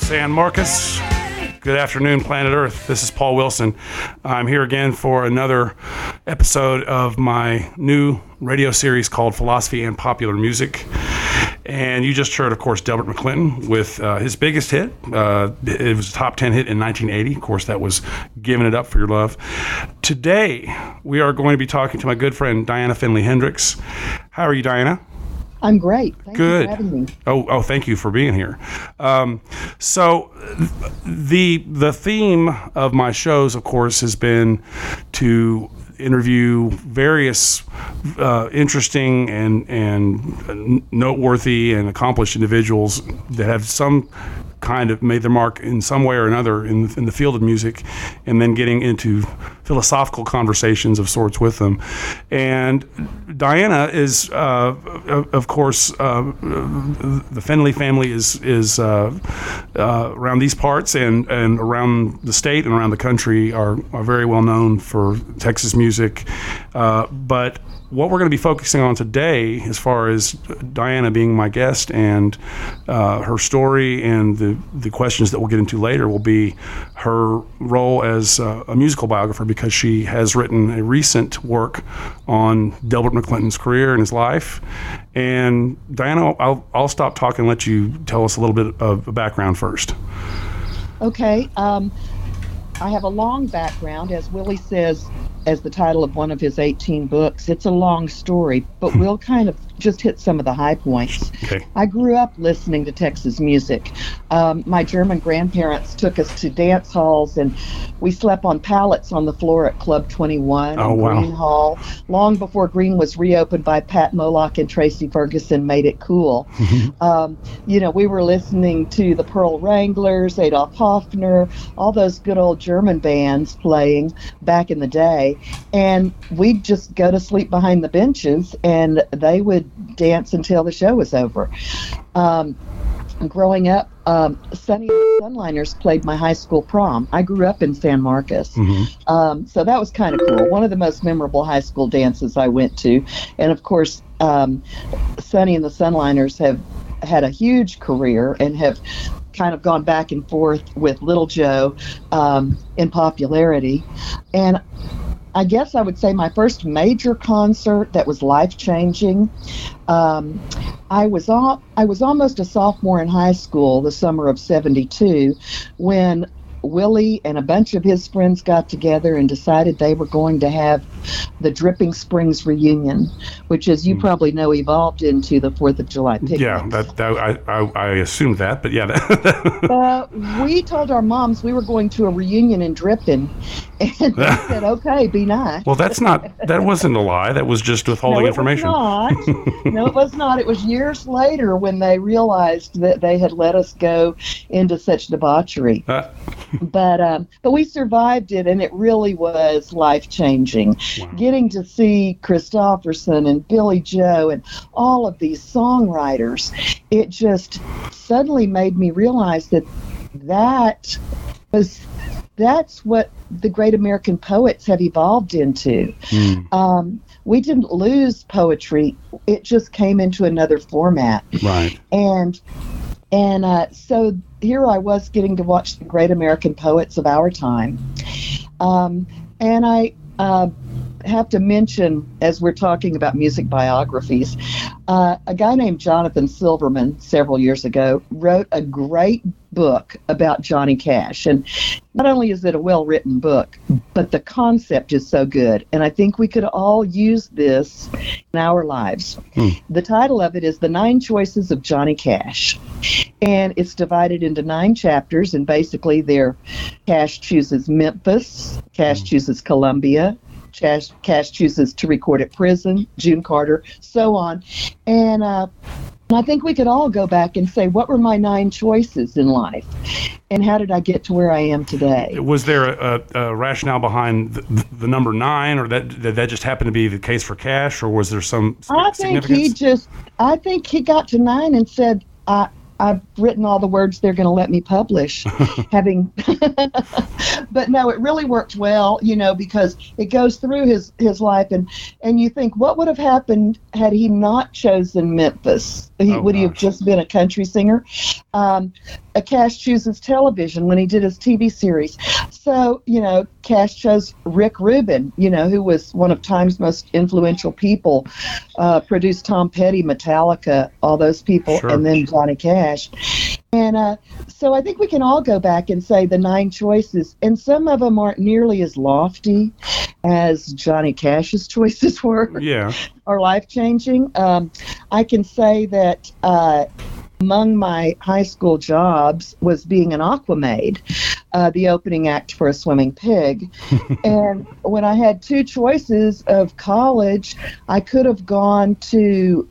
San Marcos. Good afternoon, planet Earth. This is Paul Wilson. I'm here again for another episode of my new radio series called Philosophy and Popular Music. And you just heard, of course, Delbert McClinton with his biggest hit. It was a top 10 hit in 1980. Of course, that was Giving It Up for Your Love. Today, we are going to be talking to my good friend, Diana Finley Hendricks. How are you, Diana? I'm great. Thank Good. you for having me. Oh, thank you for being here. So the theme of my shows, of course, has been to interview various interesting and noteworthy and accomplished individuals that have some kind of made their mark in some way or another in the field of music, and then getting into philosophical conversations of sorts with them. And Diana is, of course, the Finley family is around these parts and around the state and around the country are very well known for Texas music. But what we're going to be focusing on today, as far as Diana being my guest and her story and the questions that we'll get into later, will be her role as a musical biographer, because she has written a recent work on Delbert McClinton's career and his life. And Diana, I'll stop talking and let you tell us a little bit of a background first. Okay. I have a long background, as Willie says, as the title of one of his 18 books. It's a long story, but we'll kind of just hit some of the high points. Okay. I grew up listening to Texas music. My German grandparents took us to dance halls, and we slept on pallets on the floor at Club 21 and Green Hall, long before Green was reopened by Pat Moloch and Tracy Ferguson made it cool. We were listening to the Pearl Wranglers, Adolf Hoffner, all those good old German bands playing back in the day. And we'd just go to sleep behind the benches, and they would dance until the show was over. Growing up, Sonny and the Sunliners played my high school prom. I grew up in San Marcos. So that was kind of cool. One of the most memorable high school dances I went to. And of course, Sonny and the Sunliners have had a huge career and have kind of gone back and forth with Little Joe in popularity. And I guess I would say my first major concert that was life-changing, I was almost a sophomore in high school the summer of 72 when Willie and a bunch of his friends got together and decided they were going to have the Dripping Springs reunion, which, as you probably know, evolved into the 4th of July picnic. Yeah, I assumed that, but yeah. We told our moms we were going to a reunion in Dripping, and they said, okay, be nice. Well, that wasn't a lie. That was just withholding information. No, it was not. It was years later when they realized that they had let us go into such debauchery. But we survived it, and it really was life-changing. Wow. Getting to see Christopherson and Billy Joe and all of these songwriters, it just suddenly made me realize that's what the great American poets have evolved into. We didn't lose poetry. It just came into another format. Right. And so here I was getting to watch the great American poets of our time. And I have to mention, as we're talking about music biographies, a guy named Jonathan Silverman several years ago wrote a great book about Johnny Cash. And not only is it a well-written book, but the concept is so good. And I think we could all use this in our lives. The title of it is The 9 Choices of Johnny Cash. And it's divided into 9 chapters, and basically Cash chooses Memphis, Cash chooses Columbia, Cash chooses to record at prison, June Carter, so on. And I think we could all go back and say, what were my 9 choices in life? And how did I get to where I am today? Was there a rationale behind the number 9, or that just happened to be the case for Cash, or was there some significance? I think he got to 9 and said, I've written all the words they're going to let me publish, having. But no, it really worked well, because it goes through his life, and you think, what would have happened had he not chosen Memphis? Would he have just been a country singer? Cash chooses television when he did his TV series. So, Cash chose Rick Rubin, who was one of Time's most influential people, produced Tom Petty, Metallica, all those people, Sure. and then Johnny Cash. And so I think we can all go back and say the 9 choices, and some of them aren't nearly as lofty as Johnny Cash's choices were, Yeah. or life-changing. I can say that among my high school jobs was being an aquamaid, the opening act for a swimming pig. And when I had 2 choices of college, I could have gone to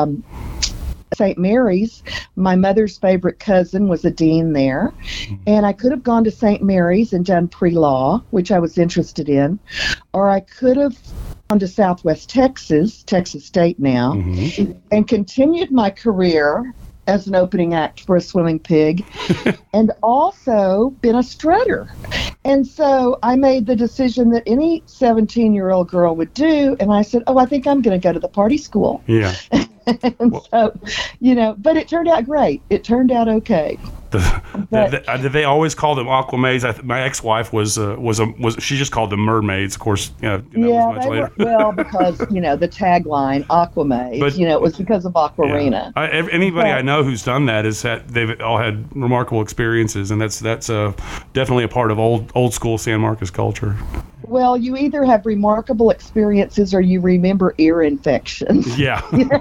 St. Mary's. My mother's favorite cousin was a dean there. And I could have gone to St. Mary's and done pre-law, which I was interested in. Or I could have gone to Southwest Texas State now, and continued my career as an opening act for a swimming pig, and also been a strutter. And so I made the decision that any 17-year-old girl would do, and I said, I think I'm going to go to the party school. Yeah. And so, but it turned out great. It turned out okay. Did they always call them aquamaids? My ex-wife was she just called them mermaids. Of course, that was much later. Because the tagline aquamaid, But- it was because of Aquarina. Yeah. Anybody I know who's done that they've all had remarkable experiences, and that's definitely a part of old school San Marcos culture. Well, you either have remarkable experiences or you remember ear infections. Yeah.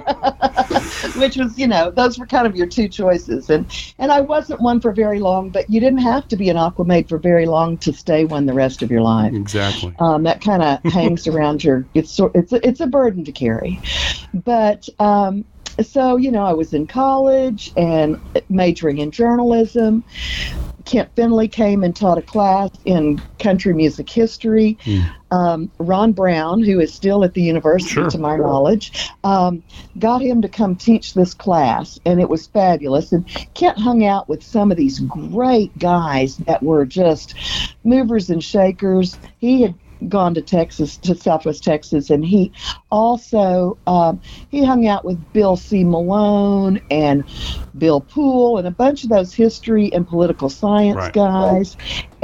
Which was, those were kind of your 2 choices. And I wasn't one for very long, but you didn't have to be an aquamaid for very long to stay one the rest of your life. Exactly. That kind of hangs around it's a burden to carry. But so, I was in college and majoring in journalism. Kent Finley came and taught a class in country music history. Ron Brown, who is still at the university, Sure. to my knowledge, got him to come teach this class, and it was fabulous. And Kent hung out with some of these great guys that were just movers and shakers. He had gone to Southwest Texas, and he also he hung out with Bill C. Malone and Bill Poole and a bunch of those history and political science Right. guys,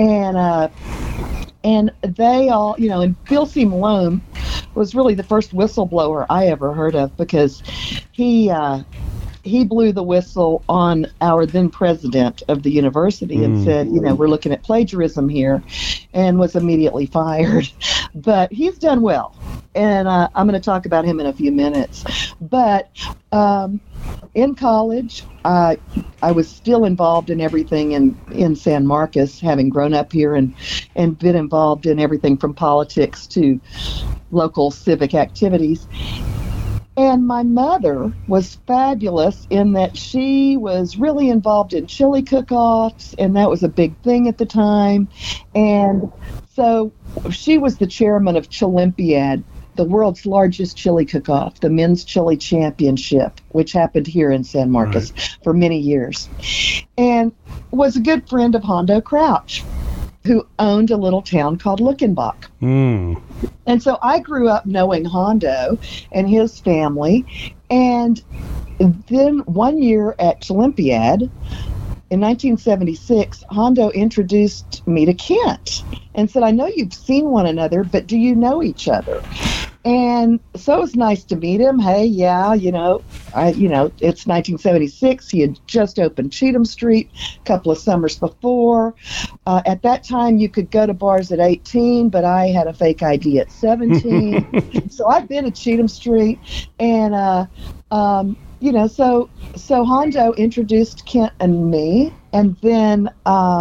and they all, and Bill C. Malone was really the first whistleblower I ever heard of, because he blew the whistle on our then president of the university and said, we're looking at plagiarism here, and was immediately fired. But he's done well, and I'm going to talk about him in a few minutes. But in college, I was still involved in everything in San Marcos, having grown up here and been involved in everything from politics to local civic activities. And my mother was fabulous in that she was really involved in chili cook-offs, and that was a big thing at the time. And so she was the chairman of Chilympiad, the world's largest chili cook-off, the Men's Chili Championship, which happened here in San Marcos for many years, and was a good friend of Hondo Crouch, who owned a little town called Luckenbach. And so I grew up knowing Hondo and his family. And then one year at Chilympiad, in 1976, Hondo introduced me to Kent and said, I know you've seen one another, but do you know each other? And so it was nice to meet him. Hey, yeah, it's 1976. He had just opened Cheatham Street a couple of summers before. At that time, you could go to bars at 18, but I had a fake ID at 17. So I've been at Cheatham Street, and so Hondo introduced Kent and me, and then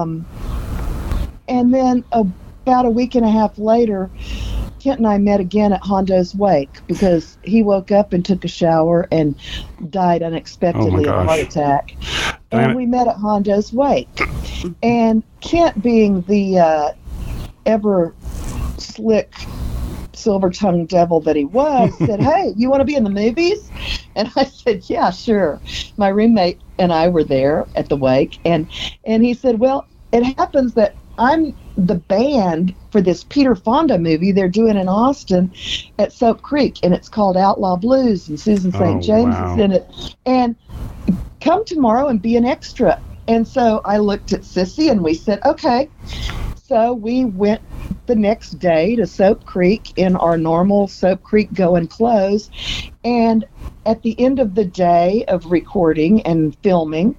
about a week and a half later, Kent and I met again at Hondo's wake, because he woke up and took a shower and died unexpectedly of a heart attack. And we met at Hondo's wake. And Kent, being the ever slick, silver-tongued devil that he was, said, hey, you want to be in the movies? And I said, yeah, sure. My roommate and I were there at the wake, and he said, well, it happens that I'm the band for this Peter Fonda movie they're doing in Austin at Soap Creek, and it's called Outlaw Blues, and Susan St. James is in it. And come tomorrow and be an extra. And so I looked at Sissy, and we said, okay. So we went the next day to Soap Creek in our normal Soap Creek going clothes. And at the end of the day of recording and filming,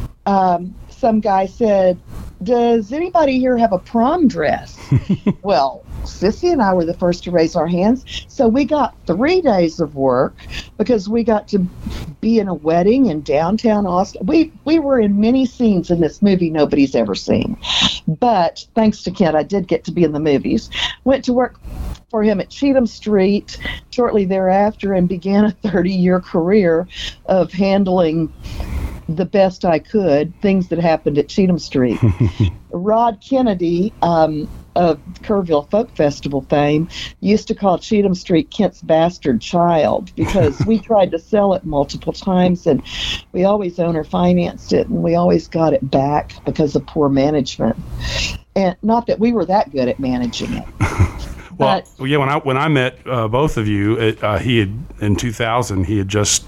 some guy said, does anybody here have a prom dress? Well, Sissy and I were the first to raise our hands. So we got 3 days of work because we got to be in a wedding in downtown Austin. We were in many scenes in this movie nobody's ever seen. But thanks to Kent, I did get to be in the movies. Went to work for him at Cheatham Street shortly thereafter and began a 30-year career of handling the best I could things that happened at Cheatham Street. Rod Kennedy of Kerrville Folk Festival fame used to call Cheatham Street Kent's bastard child because we tried to sell it multiple times, and we always owner financed it, and we always got it back because of poor management. And not that we were that good at managing it. Well, yeah. When I met both of you, he had in 2000. He had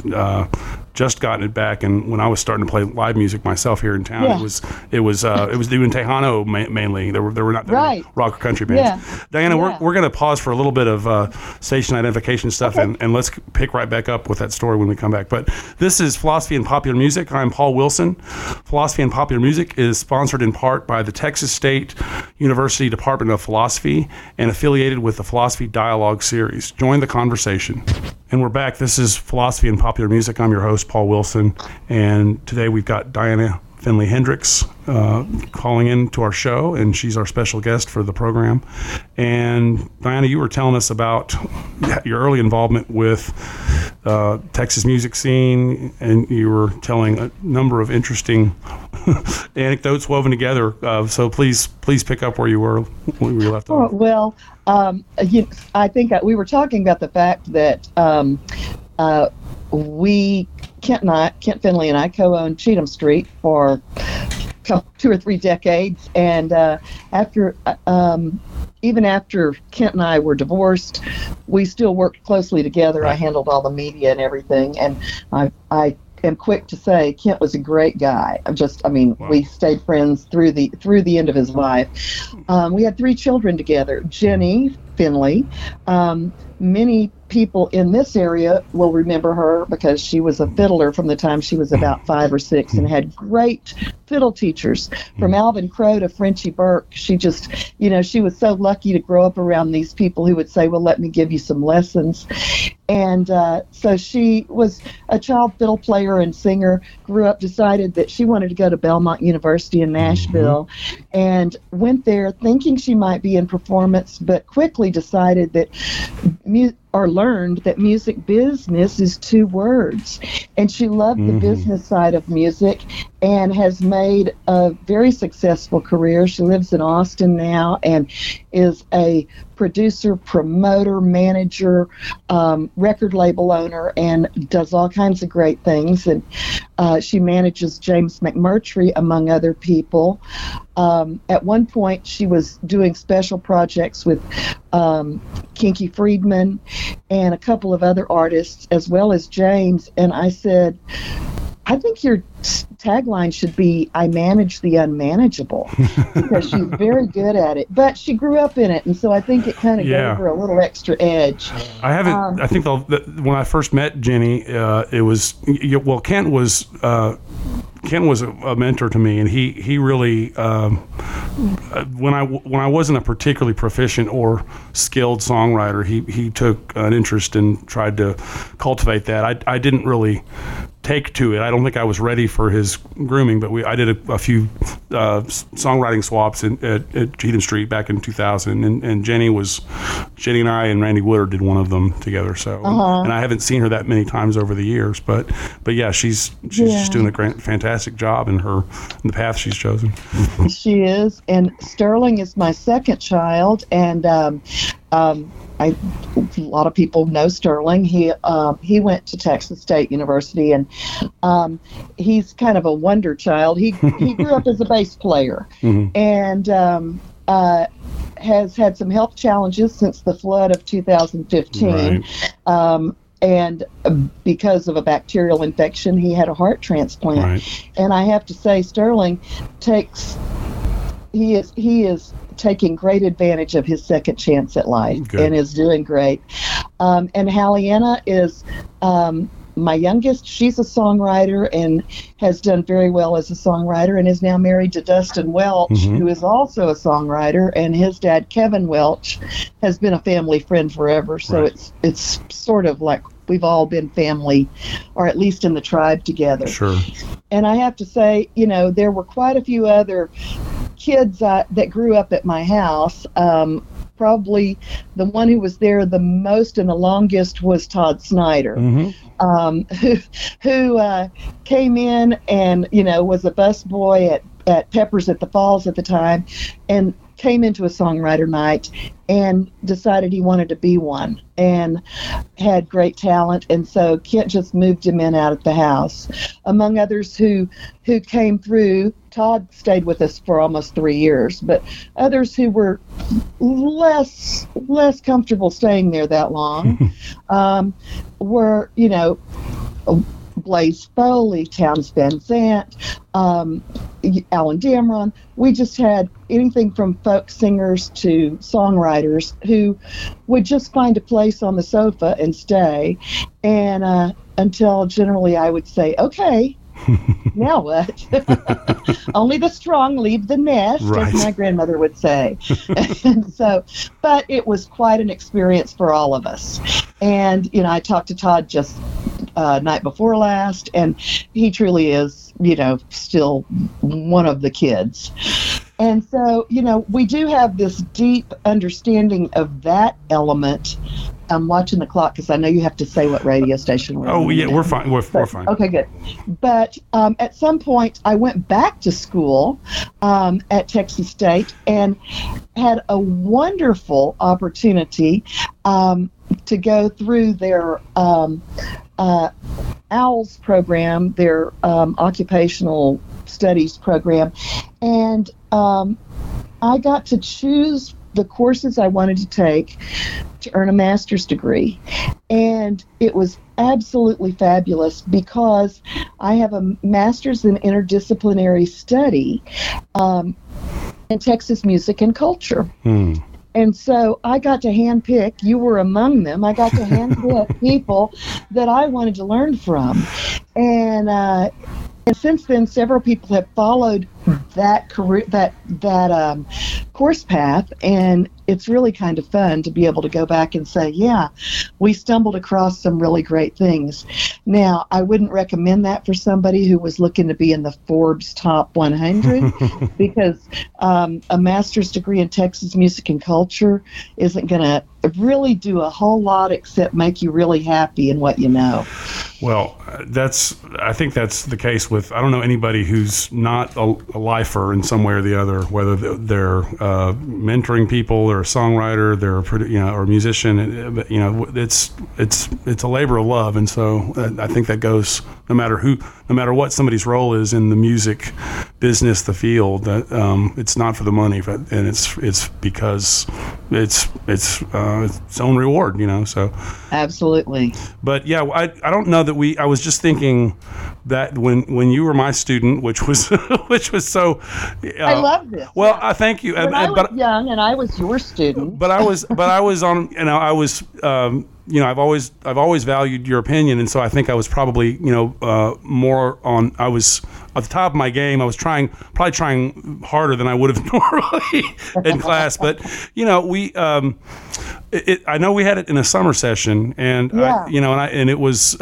just gotten it back, and when I was starting to play live music myself here in town, it was doing Tejano mainly. There were not many rock or country bands. Yeah. Diana, we're going to pause for a little bit of station identification stuff, and let's pick right back up with that story when we come back. But this is Philosophy and Popular Music. I'm Paul Wilson. Philosophy and Popular Music is sponsored in part by the Texas State University Department of Philosophy and affiliated with the Philosophy Dialogue Series. Join the conversation. And we're back. This is Philosophy and Popular Music. I'm your host, Paul Wilson. And today we've got Diana Finley Hendricks calling in to our show, and she's our special guest for the program. And Diana, you were telling us about your early involvement with Texas music scene, and you were telling a number of interesting anecdotes woven together. So please pick up where you left off. Well, I think we were talking about the fact that Kent Finley and I co-owned Cheatham Street for 2 or 3 decades, and even after Kent and I were divorced, we still worked closely together. Right. I handled all the media and everything, and I am quick to say Kent was a great guy. Wow. We stayed friends through the end of his life. We had 3 children together. Jenny Finley. Many people in this area will remember her because she was a fiddler from the time she was about 5 or 6 and had great fiddle teachers from Alvin Crow to Frenchie Burke. She just, she was so lucky to grow up around these people who would say, well, let me give you some lessons. And so she was a child fiddle player and singer, grew up, decided that she wanted to go to Belmont University in Nashville, and went there thinking she might be in performance, but quickly decided that learned that music business is 2 words. And she loved the business side of music and has made a very successful career. She lives in Austin now and is a producer, promoter, manager, record label owner, and does all kinds of great things. And she manages James McMurtry, among other people. At one point, she was doing special projects with Kinky Friedman and a couple of other artists, as well as James. And I said, I think your tagline should be, I manage the unmanageable, because she's very good at it. But she grew up in it, and so I think it kind of gave her a little extra edge. I think when I first met Jenny, it was, Kent was a mentor to me, and he really, when I wasn't a particularly proficient or skilled songwriter, he took an interest and tried to cultivate that. I didn't really take to it. I don't think I was ready for his grooming, but I did a few songwriting swaps at Cheatham Street back in 2000, and Jenny and I and Randy Woodard did one of them together. So, and I haven't seen her that many times over the years, but yeah, she's just doing a fantastic job in the path she's chosen. She is, and Sterling is my second child, and a lot of people know Sterling. He went to Texas State University, and he's kind of a wonder child. He grew up as a bass player, and has had some health challenges since the flood of 2015. Right. And because of a bacterial infection, he had a heart transplant. Right. And I have to say, Sterling he is taking great advantage of his second chance at life. Good. And is doing great. And Hallianna is my youngest. She's a songwriter and has done very well as a songwriter, and is now married to Dustin Welch, who is also a songwriter, and his dad, Kevin Welch, has been a family friend forever. So it's sort of like we've all been family, or at least in the tribe together. Sure. And I have to say, there were quite a few other kids that grew up at my house. Probably the one who was there the most and the longest was Todd Snyder, who came in and, was a busboy at Peppers at the Falls at the time, and came into a songwriter night and decided he wanted to be one, and had great talent. And so Kent just moved him in out at the house. Among others who came through, Todd stayed with us for almost 3 years, but others who were less comfortable staying there that long were, Blaze Foley, Townes Van Zandt, Alan Damron. We just had anything from folk singers to songwriters who would just find a place on the sofa and stay, and until generally I would say, okay, now what? Only the strong leave the nest, right, as my grandmother would say. And so, but it was quite an experience for all of us. And, I talked to Todd just night before last, and he truly is, still one of the kids. And so, we do have this deep understanding of that element. I'm watching the clock because I know you have to say what radio station we're on. Oh, yeah, we're fine. We're fine. Okay, good. But at some point, I went back to school at Texas State and had a wonderful opportunity to go through their OWLS program, their occupational studies program, and I got to choose the courses I wanted to take to earn a master's degree. And it was absolutely fabulous because I have a master's in interdisciplinary study in Texas music and culture. And so I got to handpick, you were among them, I got to handpick people that I wanted to learn from. And since then, several people have followed that career, that course path, and it's really kind of fun to be able to go back and say, yeah, we stumbled across some really great things. Now, I wouldn't recommend that for somebody who was looking to be in the Forbes Top 100 because a master's degree in Texas music and culture isn't going to really do a whole lot except make you really happy in what you know. Well, I think that's the case with, I don't know anybody who's not a lifer in some way or the other, whether they're mentoring people or a songwriter, they're or a musician. It's a labor of love, and so I think that goes no matter what somebody's role is in the music business, the field. That it's not for the money, and it's because it's its own reward, So absolutely. But yeah, I don't know that I was just thinking that when you were my student, which was so. I love this. Well, I thank you. When I was young and I was your student. But I was on. I was. I've always valued your opinion, and so I think I was probably more on. I was at the top of my game. I was probably trying harder than I would have normally in class. But we. I know we had it in a summer session, and yeah. It was.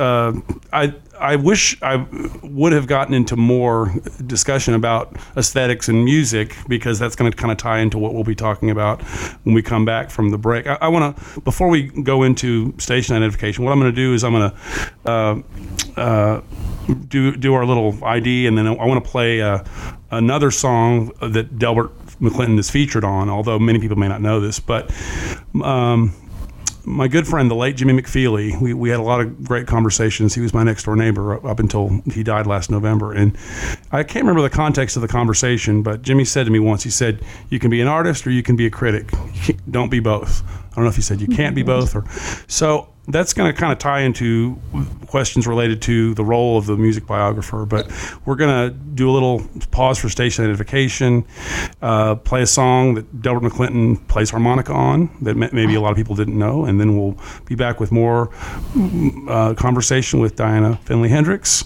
I wish I would have gotten into more discussion about aesthetics and music, because that's going to kind of tie into what we'll be talking about when we come back from the break. I want to, before we go into station identification, what I'm going to do is I'm going to do our little ID, and then I want to play another song that Delbert McClinton is featured on, although many people may not know this, but my good friend, the late Jimmy McFeely. We had a lot of great conversations. He was my next door neighbor up until he died last November. And I can't remember the context of the conversation, but Jimmy said to me once, he said, you can be an artist or you can be a critic. Don't be both. I don't know if he said you can't be both. So that's going to kind of tie into questions related to the role of the music biographer. But we're going to do a little pause for station identification, play a song that Delbert McClinton plays harmonica on that maybe a lot of people didn't know, and then we'll be back with more conversation with Diana Finley Hendricks.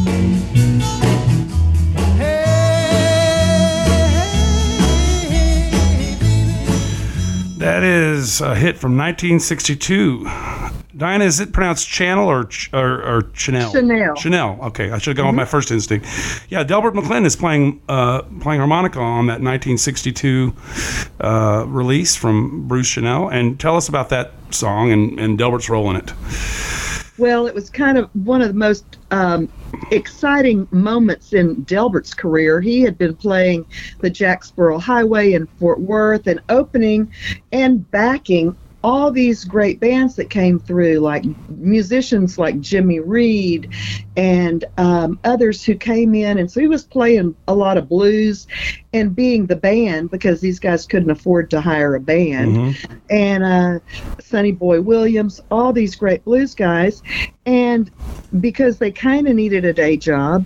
That is a hit from 1962. Diana, is it pronounced Channel or Chanel? Chanel. Chanel. Okay, I should have gone with my first instinct. Yeah, Delbert McClinton is playing harmonica on that 1962 release from Bruce Chanel. And tell us about that song and Delbert's role in it. Well, it was kind of one of the most exciting moments in Delbert's career. He had been playing the Jacksboro Highway in Fort Worth and opening and backing all these great bands that came through, like musicians like Jimmy Reed and others who came in. And so he was playing a lot of blues and being the band because these guys couldn't afford to hire a band. Mm-hmm. And Sonny Boy Williams, all these great blues guys. And because they kind of needed a day job,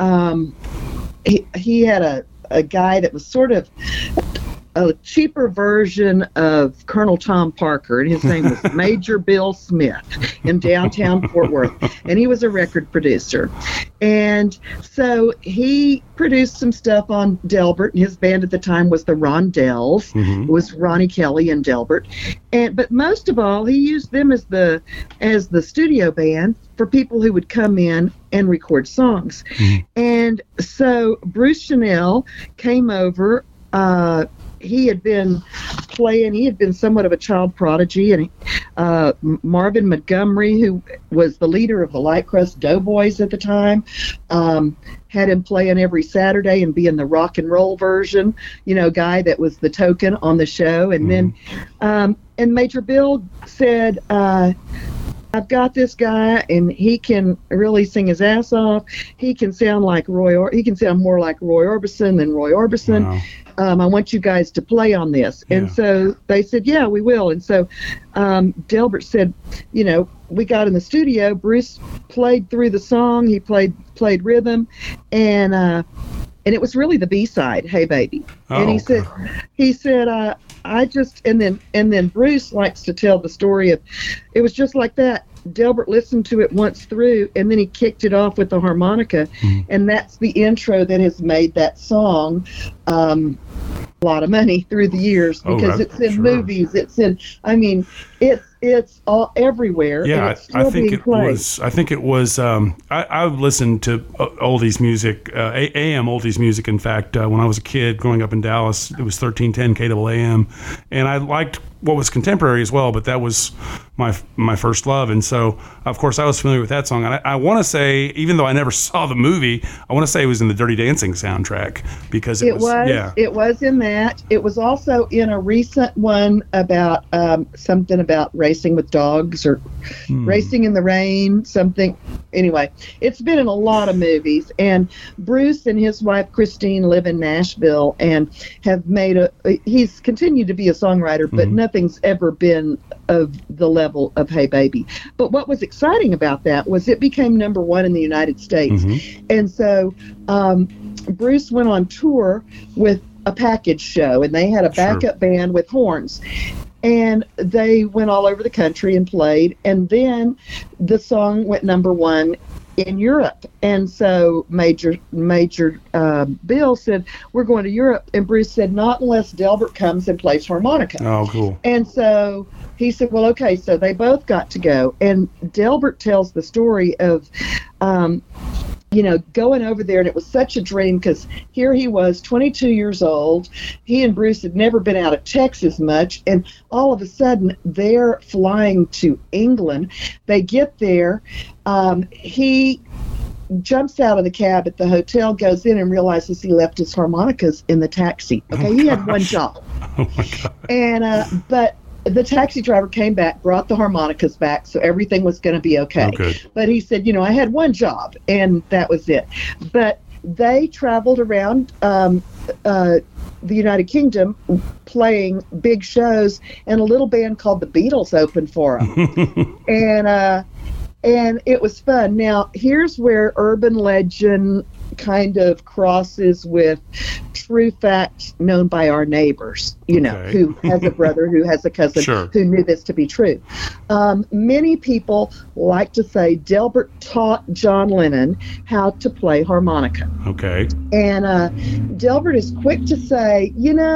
he had a guy that was sort of a cheaper version of Colonel Tom Parker, and his name was Major Bill Smith in downtown Fort Worth, and he was a record producer. And so he produced some stuff on Delbert, and his band at the time was the Rondells. Mm-hmm. It was Ronnie Kelly and Delbert. But most of all, he used them as the studio band for people who would come in and record songs. Mm-hmm. And so Bruce Chanel came over. He had been somewhat of a child prodigy, and Marvin Montgomery, who was the leader of the Light Crust Doughboys at the time, had him playing every Saturday and being the rock and roll version, guy that was the token on the show. And then, and Major Bill said, I've got this guy, and he can really sing his ass off. He can sound like he can sound more like Roy Orbison than Roy Orbison. Wow. I want you guys to play on this. Yeah. And so they said, yeah, we will. And so Delbert said, we got in the studio. Bruce played through the song. He played rhythm, and it was really the B-side, Hey Baby. Oh, and he said, and then Bruce likes to tell the story of, it was just like that. Delbert listened to it once through, and then he kicked it off with the harmonica, and that's the intro that has made that song a lot of money through the years, because it's in movies, it's all everywhere. Yeah, I think it was. I've listened to oldies music, AM oldies music. In fact, when I was a kid growing up in Dallas, it was 1310 KAAM, and I liked what was contemporary as well, but that was my first love. And so, of course, I was familiar with that song. And I want to say, even though I never saw the movie, I want to say it was in the Dirty Dancing soundtrack, because it was in that. It was also in a recent one about something about racing with dogs or racing in the rain, something. Anyway, it's been in a lot of movies. And Bruce and his wife Christine live in Nashville and have he's continued to be a songwriter, but nothing's ever been of the level of Hey Baby. But what was exciting about that was it became number one in the United States. And so Bruce went on tour with a package show, and they had a backup band with horns. And they went all over the country and played. And then the song went number one in Europe. And so Major Bill said, we're going to Europe. And Bruce said, not unless Delbert comes and plays harmonica. Oh, cool. And so he said, well, okay. So they both got to go. And Delbert tells the story of, going over there, and it was such a dream, because here he was, 22 years old. He and Bruce had never been out of Texas much, and all of a sudden they're flying to England. They get there. He jumps out of the cab at the hotel, goes in, and realizes he left his harmonicas in the taxi. Okay, he had one job. Oh my God. And but the taxi driver came back, brought the harmonicas back, so everything was going to be okay. Oh, good. But he said, I had one job, and that was it. But they traveled around the United Kingdom playing big shows, and a little band called the Beatles opened for them. And it was fun. Now, here's where urban legend kind of crosses with true fact known by our neighbors, who has a brother, who has a cousin, Sure. who knew this to be true. Many people like to say Delbert taught John Lennon how to play harmonica. Okay. And Delbert is quick to say,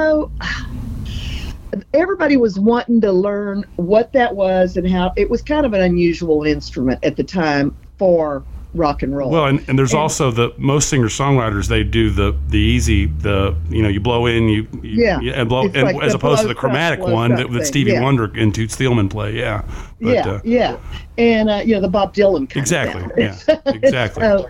everybody was wanting to learn what that was and how it was kind of an unusual instrument at the time for rock and roll. Well, and there's also most singer-songwriters, they do the easy, you blow in, you and blow, and as opposed to the chromatic one that Stevie Wonder and Toots Thielemans play. Yeah. But, and the Bob Dylan kind exactly. of Yeah. Exactly.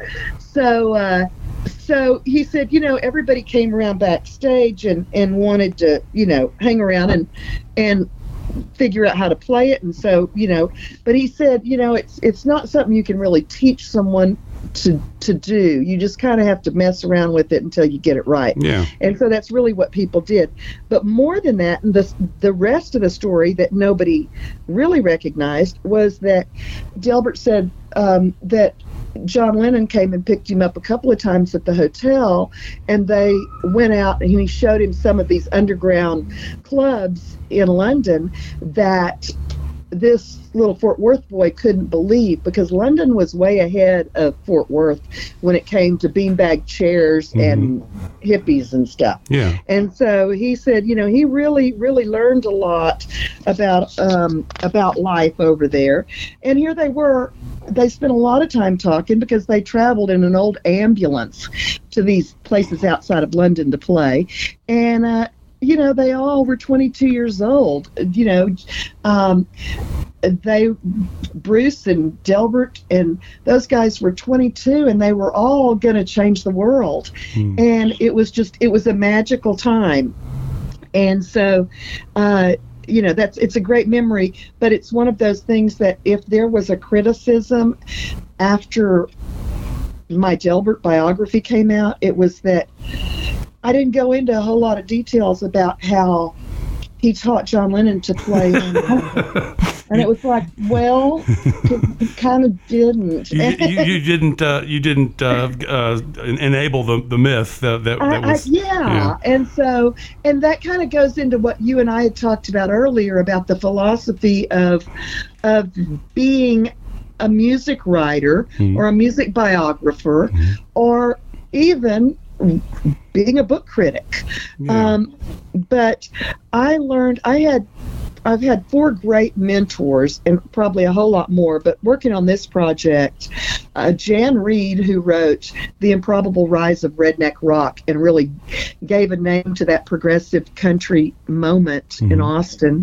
So he said, everybody came around backstage and wanted to, hang around and figure out how to play it. And so, but he said, it's not something you can really teach someone to do. You just kind of have to mess around with it until you get it right. Yeah. And so that's really what people did. But more than that, and the rest of the story that nobody really recognized was that Delbert said that John Lennon came and picked him up a couple of times at the hotel, and they went out and he showed him some of these underground clubs in London that this little Fort Worth boy couldn't believe, because London was way ahead of Fort Worth when it came to beanbag chairs and hippies and stuff. Yeah. And so he said, he really, really learned a lot about life over there. And here they were. They spent a lot of time talking because they traveled in an old ambulance to these places outside of London to play. And, they all were 22 years old. Bruce and Delbert and those guys were 22, and they were all going to change the world. And it was a magical time. And so, it's a great memory, but it's one of those things that if there was a criticism after my Delbert biography came out, it was that I didn't go into a whole lot of details about how he taught John Lennon to play. And it was like, well, he kind of didn't. You didn't enable the myth that was. Yeah. And that kind of goes into what you and I had talked about earlier about the philosophy of being a music writer or a music biographer or even being a book critic. Yeah. But I've had 4 great mentors and probably a whole lot more, but working on this project, Jan Reed, who wrote The Improbable Rise of Redneck Rock and really gave a name to that progressive country moment in Austin,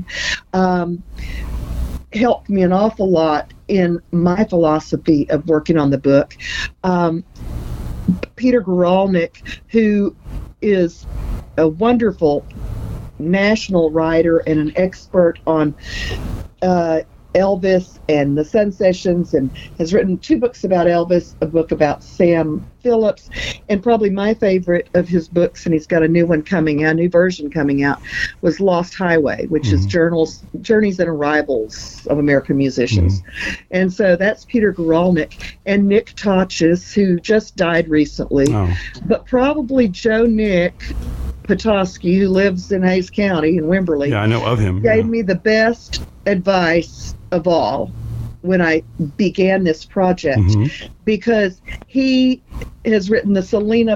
helped me an awful lot in my philosophy of working on the book. Peter Guralnick, who is a wonderful national writer and an expert on Elvis and the Sun Sessions, and has written 2 books about Elvis, a book about Sam Phillips, and probably my favorite of his books, and he's got a new one coming out, a new version coming out, was Lost Highway, which is Journeys and Arrivals of American Musicians. And so that's Peter Guralnick. And Nick Totches, who just died recently, but probably Joe Nick Petoskey, who lives in Hayes County in Wimberley. Yeah, I know of him. Gave me the best advice of all when I began this project, because he has written the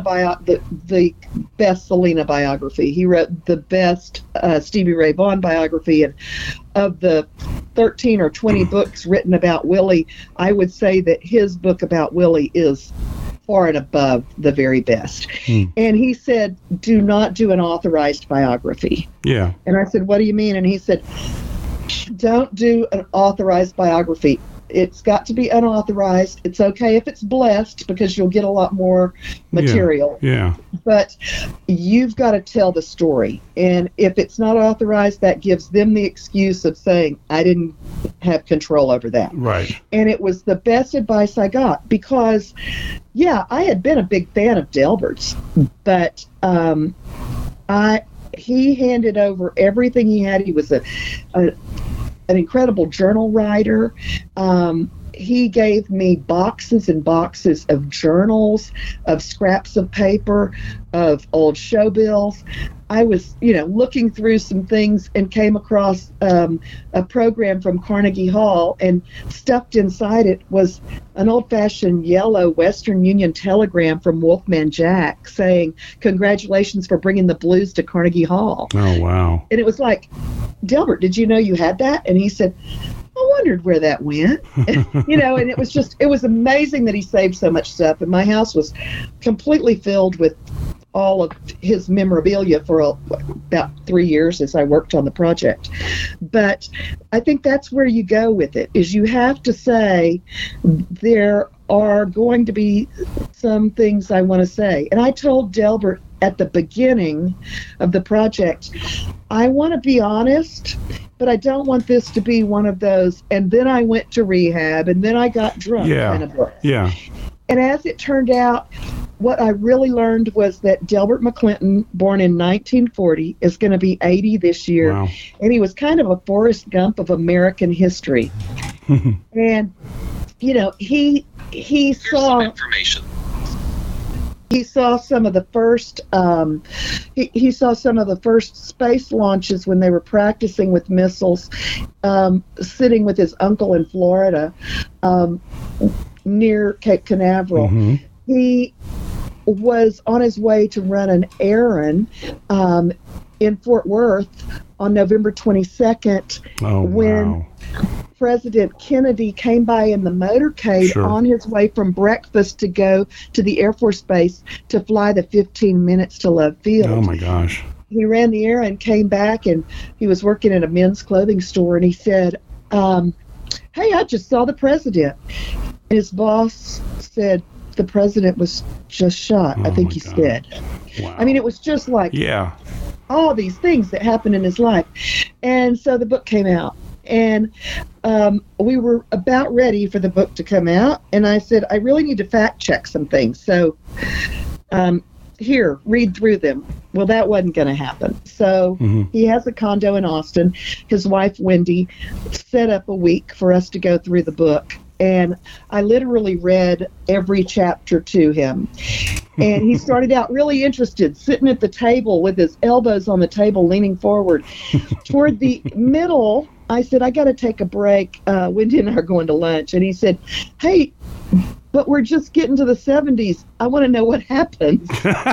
best Selena biography. He wrote the best Stevie Ray Vaughan biography, and of the 13 or 20 books written about Willie, I would say that his book about Willie is far and above the very best. And he said, do not do an authorized biography. Yeah. And I said, what do you mean? And he said, don't do an authorized biography. it's got to be unauthorized. It's okay if it's blessed because you'll get a lot more material. Yeah. But you've got to tell the story. And if it's not authorized, that gives them the excuse of saying, I didn't have control over that. Right. And it was the best advice I got because, yeah, I had been a big fan of Delbert's, but he handed over everything he had. He was an incredible journal writer. He gave me boxes and boxes of journals, of scraps of paper, of old show bills. I was, looking through some things and came across a program from Carnegie Hall, and stuffed inside it was an old-fashioned yellow Western Union telegram from Wolfman Jack saying, "Congratulations for bringing the blues to Carnegie Hall." Oh, wow. And it was like, "Delbert, did you know you had that?" And he said, "I wondered where that went." And it was amazing that he saved so much stuff. And my house was completely filled with all of his memorabilia for about 3 years as I worked on the project. But I think that's where you go with it, is you have to say, there are going to be some things I want to say. And I told Delbert at the beginning of the project, I want to be honest, but I don't want this to be one of those, and then I went to rehab, and then I got drunk kind of books. Yeah. And as it turned out, what I really learned was that Delbert McClinton, born in 1940, is going to be 80 this year. Wow. And he was kind of a Forrest Gump of American history. And, he saw information. He saw some of the first he saw some of the first space launches when they were practicing with missiles, sitting with his uncle in Florida, near Cape Canaveral. Mm-hmm. He was on his way to run an errand in Fort Worth on November 22nd when President Kennedy came by in the motorcade on his way from breakfast to go to the Air Force Base to fly the 15 minutes to Love Field. Oh, my gosh. He ran the errand, came back, and he was working at a men's clothing store, and he said, "Hey, I just saw the president." And his boss said, "The president was just shot. I think he's dead." Wow. I mean, it was just like all these things that happened in his life. And so the book came out. And we were about ready for the book to come out. And I said, I really need to fact check some things. So here, read through them. Well, that wasn't going to happen. So he has a condo in Austin. His wife, Wendy, set up a week for us to go through the book. And I literally read every chapter to him. And he started out really interested, sitting at the table with his elbows on the table, leaning forward. Toward the middle, I said, I got to take a break. Wendy and I are going to lunch. And he said, "Hey, but we're just getting to the 70s. I want to know what happens."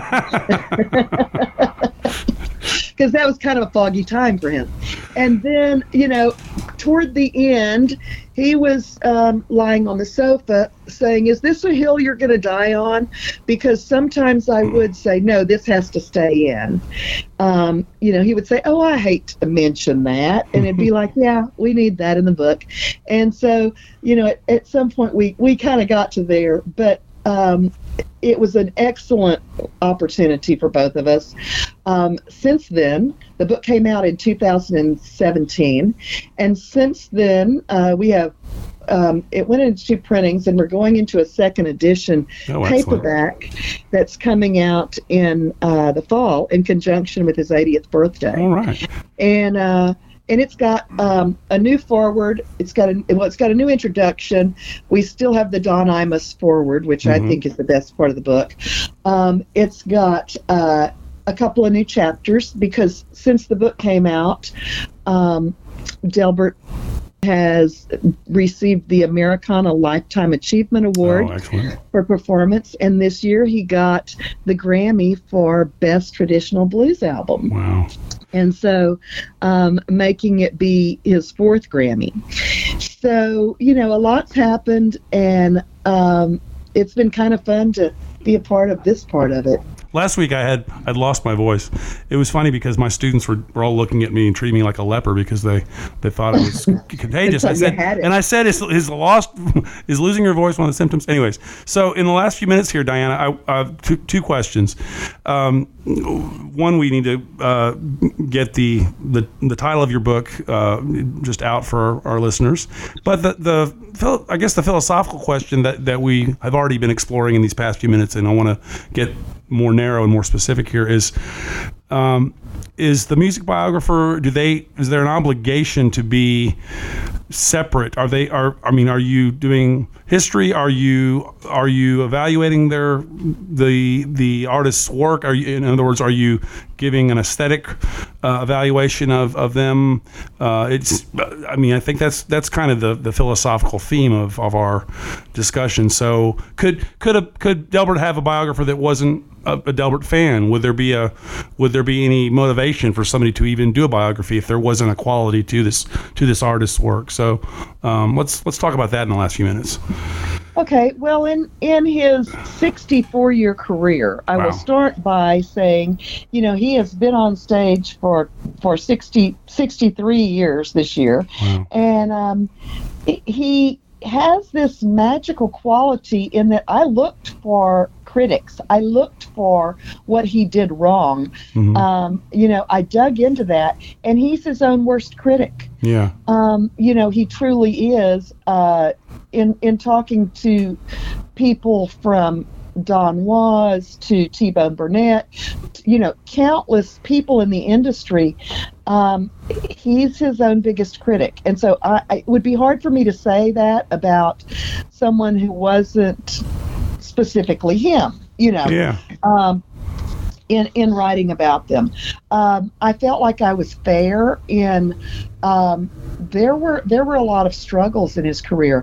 Because that was kind of a foggy time for him. And then, toward the end, he was lying on the sofa saying, "Is this a hill you're going to die on?" Because sometimes I would say, "No, this has to stay in." He would say, "Oh, I hate to mention that." And it'd be like, "Yeah, we need that in the book." And so, at some point we kind of got to there. But it was an excellent opportunity for both of us. Since then, the book came out in 2017, and since then we have it went into printings, and we're going into a second edition paperback that's coming out in the fall in conjunction with his 80th birthday. All right. And it's got a new foreword. It's got a new introduction. We still have the Don Imus foreword, which I think is the best part of the book. It's got a couple of new chapters because since the book came out, Delbert has received the Americana Lifetime Achievement Award for performance, and this year he got the Grammy for Best Traditional Blues Album. Wow. And so making it be his fourth Grammy. So, a lot's happened, and it's been kind of fun to be a part of this part of it. Last week I'd lost my voice. It was funny because my students were all looking at me and treating me like a leper because they thought it was contagious. I said, is losing your voice one of the symptoms? Anyways, so in the last few minutes here, Diana, I have two questions. One, we need to get the title of your book just out for our listeners. But I guess the philosophical question that we have already been exploring in these past few minutes, and I want to get more narrow and more specific here, is the music biographer, is there an obligation to be separate? Are you doing history? Are you evaluating the artist's work? In other words, are you giving an aesthetic evaluation of them? I think that's kind of the philosophical theme of our discussion. So could Delbert have a biographer that wasn't a Delbert fan? Would there be any motivation for somebody to even do a biography if there wasn't a quality to this artist's work? So let's talk about that in the last few minutes. Okay, well, in his 64-year career, I will start by saying, he has been on stage for 63 years this year, and he has this magical quality in that I looked for critics. I looked for what he did wrong. Mm-hmm. I dug into that, and he's his own worst critic. Yeah. He truly is. In talking to people from Don Was to T-Bone Burnett, countless people in the industry, he's his own biggest critic. And so it would be hard for me to say that about someone who wasn't specifically him, Yeah. In writing about them. I felt like I was fair in there were a lot of struggles in his career.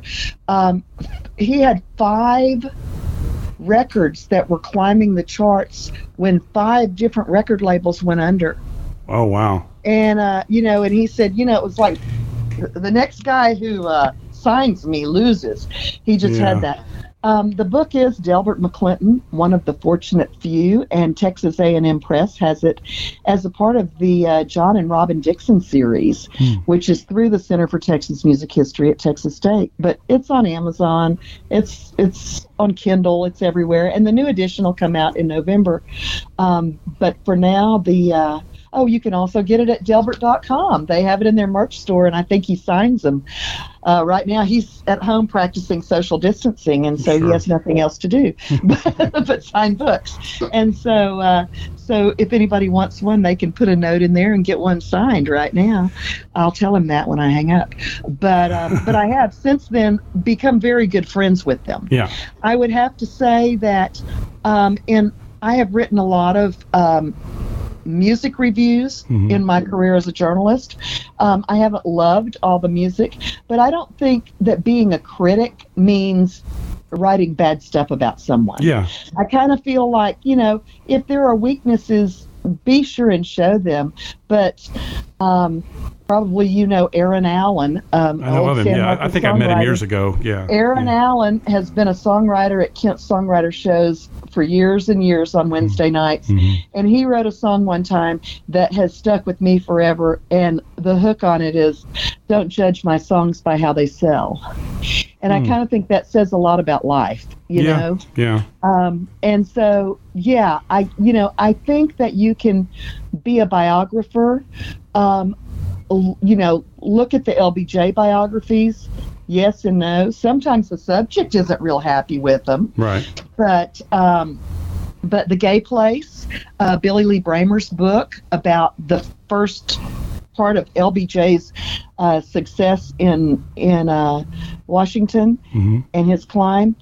He had 5 records that were climbing the charts when 5 different record labels went under. Oh, wow. And, and he said, it was like the next guy who signs me loses. He just had that. The book is Delbert McClinton, one of the fortunate few, and Texas A&M Press has it as a part of the John and Robin Dixon series, which is through the Center for Texas Music History at Texas State. But it's on Amazon, it's on Kindle, it's everywhere, and the new edition will come out in November. But for now, you can also get it at Delbert.com. They have it in their merch store, and I think he signs them. Right now, he's at home practicing social distancing, and so he has nothing else to do but sign books. And so if anybody wants one, they can put a note in there and get one signed right now. I'll tell him that when I hang up. But I have since then become very good friends with them. Yeah. I would have to say that I have written a lot of music reviews in my career as a journalist. I haven't loved all the music, but I don't think that being a critic means writing bad stuff about someone. Yeah. I kind of feel like, if there are weaknesses, be sure and show them. But probably Aaron Allen. I know of him. Yeah, I think I met him years ago. Yeah. Aaron Allen has been a songwriter at Kent's Songwriter shows for years and years on Wednesday nights. And he wrote a song one time that has stuck with me forever. And the hook on it is, "Don't judge my songs by how they sell." And I kind of think that says a lot about life, you know? Yeah. And so, I think that you can be a biographer. Look at the LBJ biographies. Yes and no. Sometimes the subject isn't real happy with them. Right. But The Gay Place, Billy Lee Bramer's book about the first part of LBJ's success in Washington and his climb.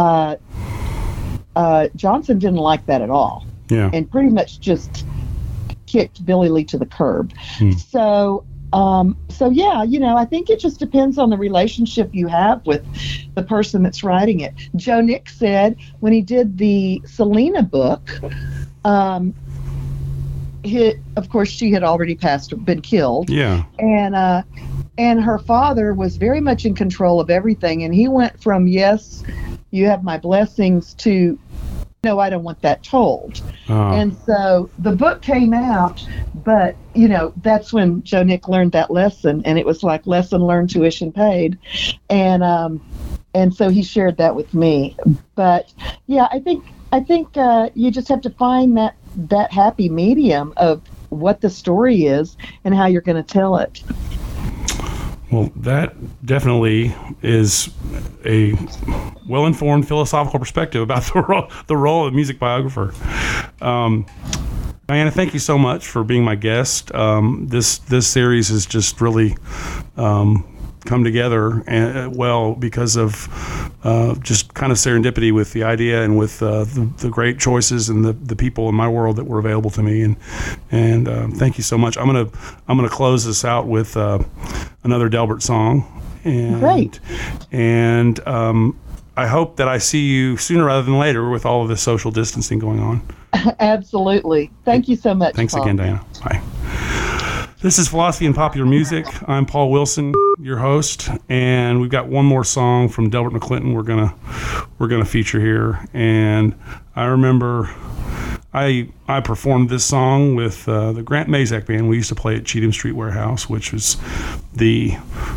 Johnson didn't like that at all. Yeah. And pretty much just kicked Billy Lee to the curb. So I think it just depends on the relationship you have with the person that's writing it. Joe Nick said when he did the Selena book, of course she had already been killed. Yeah. And her father was very much in control of everything, and he went from yes, you have my blessings to no, I don't want that told. Oh. And so the book came out, but, that's when Joe Nick learned that lesson, and it was like lesson learned, tuition paid. And so he shared that with me. But yeah, I think you just have to find that happy medium of what the story is and how you're going to tell it. Well, that definitely is a well-informed philosophical perspective about the role of music biographer. Diana, thank you so much for being my guest. This series has just really come together well because of just kind of serendipity with the idea and with the great choices and the people in my world that were available to me. And thank you so much. I'm gonna close this out with another Delbert song. Great. And I hope that I see you sooner rather than later with all of this social distancing going on. Absolutely. Thank you so much. Thanks Paul. again, Diana. Bye. This is Philosophy and Popular Music. I'm Paul Wilson, your host, and we've got one more song from Delbert McClinton we're gonna feature here. And I remember I performed this song with the Grant Mazak Band. We used to play at Cheatham Street Warehouse, which was the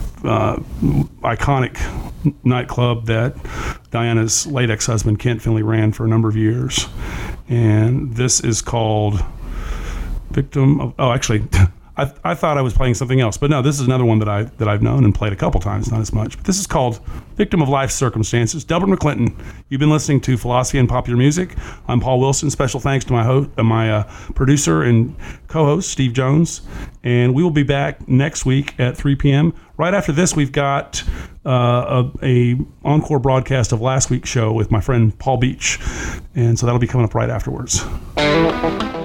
iconic nightclub that Diana's late ex-husband Kent Finley ran for a number of years. And this is called Victim of... Oh, actually... I thought I was playing something else, but no, this is another one that I've known and played a couple times, not as much. But this is called Victim of Life's Circumstances. Delbert McClinton. You've been listening to Philosophy and Popular Music. I'm Paul Wilson. Special thanks to my producer and co-host, Steve Jones. And we will be back next week at 3 p.m. Right after this, we've got a encore broadcast of last week's show with my friend Paul Beach. And so that'll be coming up right afterwards.